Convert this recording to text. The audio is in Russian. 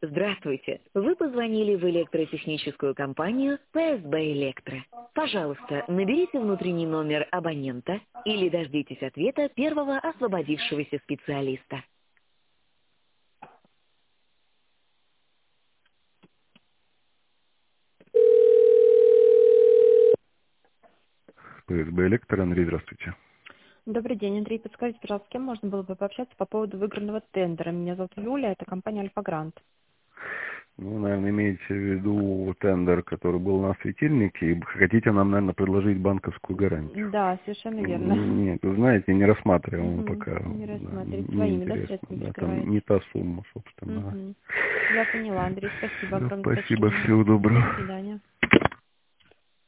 Здравствуйте. Вы позвонили в электротехническую компанию ПСБ Электро. Пожалуйста, наберите внутренний номер абонента или дождитесь ответа первого освободившегося специалиста. ПСБ Электро, Андрей, здравствуйте. Добрый день, Андрей. Подскажите, пожалуйста, с кем можно было бы пообщаться по поводу выигранного тендера? Меня зовут Юля, это компания Альфа-Грант. Ну, наверное, имеете в виду тендер, который был на светильнике, и хотите нам, наверное, предложить банковскую гарантию. Да, совершенно верно. Нет, вы знаете, не рассматриваем пока. Не Да, рассматривать. Своими, да, неинтересно. средствами Да, там прикрываете? не та сумма, собственно. Я поняла, Андрей. Спасибо Да, огромное за спасибо, уточнение. всего доброго. До свидания.